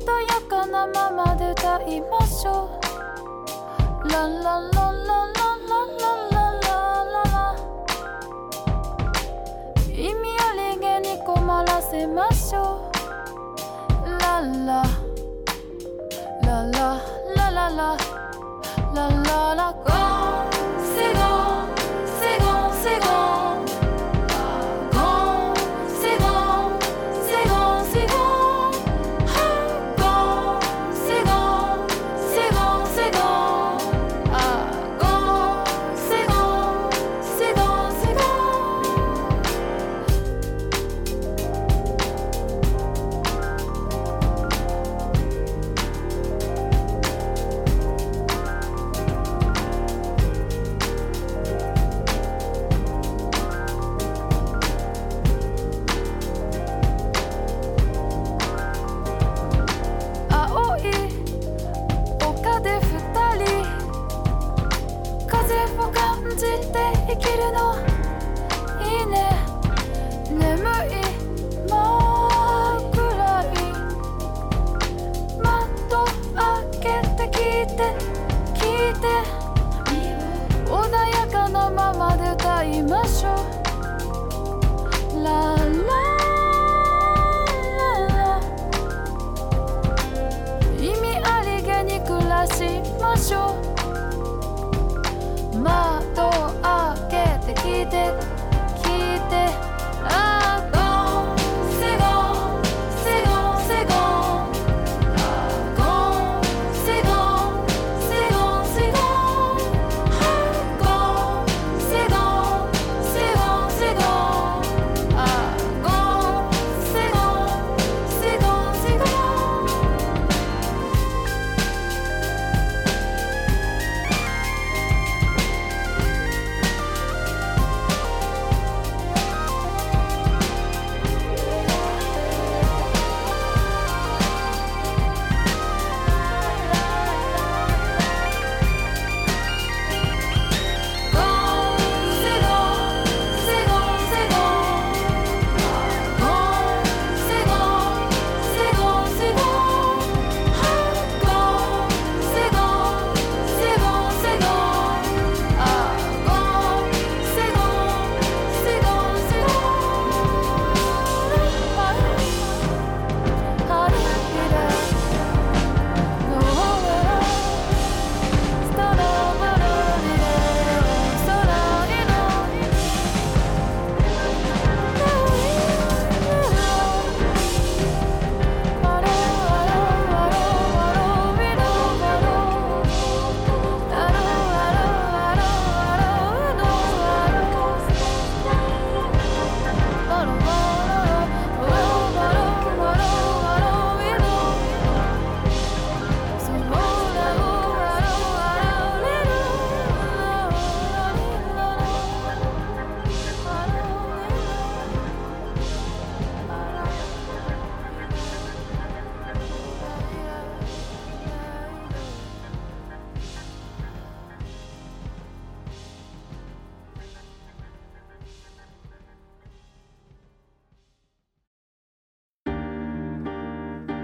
やかなままで歌いましょう。ララララララララララ、意味ありげに困らせましょう。ララララララララララ、ゴンセゴンセゴンセゴン、ゴンセゴンセゴンセゴン、ゴンセゴンセゴンセゴン、ゴンセゴンセゴンセゴン。青い丘で二人、風を感じて生きるのいいね。眠い真っ暗い窓開けて聞いて聞いて、穏やかなままで歌いましょう。